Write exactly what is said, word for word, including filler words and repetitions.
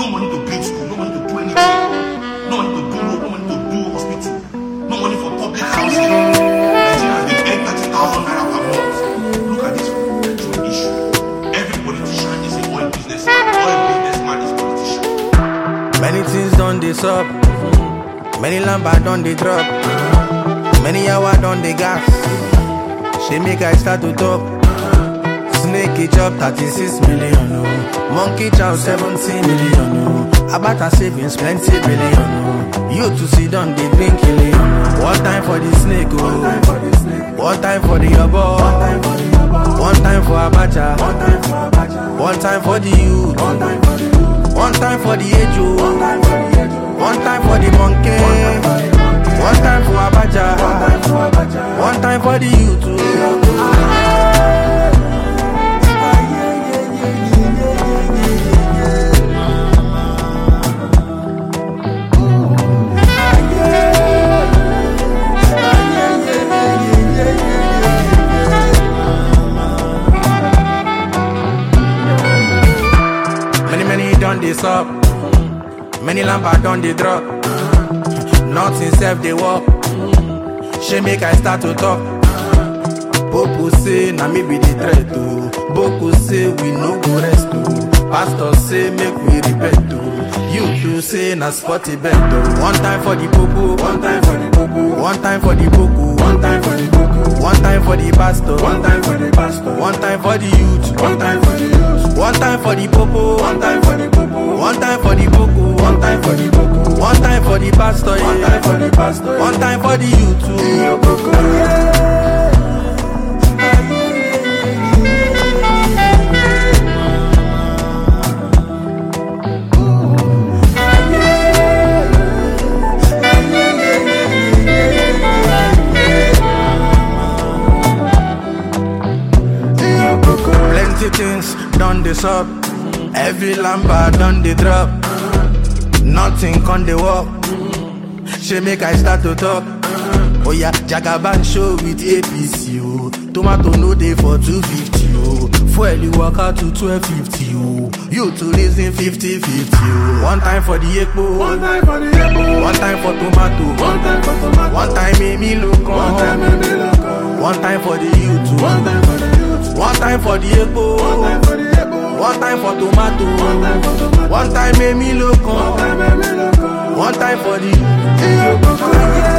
No money to build school, no money to do anything. No money to do road, no money to do hospital. No money for public housing. Nigeria has been paying thirty thousand naira per month. Look at this petrol issue. Every politician is an oil businessman. Oil businessman is politician. Many things done this up. Many lamba done they drop. Many hour done they gas. She make I start to talk. Snake it up thirty-six million. Oh. Monkey chow seventeen million. Oh. Abata savings plenty billion. Oh. You to see done they drink million. Oh. One time for the snake. Oh. One time for the yabo. One time for Abacha. One time for the youth. One time for the age. One time for the monkey. One time for Abacha. One time for the youth. Many, many done this up. Many lampa done the drop. Nothing self they walk. She make I start to talk. Boku say na me be the threat to. Boku say we no go rest to. Pastor say make we repent to. You too say na spotty bet to. One time for the popo, one time for the popo, one time for the boku, one time for the boku, one time for the pastor, one time for the pastor, one time for the youth, one time for the youth, one time for the popo, one time for the popo, one time for the boku, one time for the boku, one time for the pastor, one time for the pastor, one time for the youth too. Plenty things done this up. Every lampa done the drop. Nothing con the walk. She make I start to talk. Oh yeah, Jagaban show with A P C. Oh. Tomato no day for two fifty. Oh. Fuel you walk out to twelve fifty. Oh. You to reason fifty fifty. Oh. One time for the epo. One time for the epo. One time for tomato. One time for tomato. One time make me look on. One time make me look on. One time for the youth. One time for the youth. One time for the epo. One time for the epo. One time for tomato. One time for tomato. One time make me look on. One time make me look on. One time for the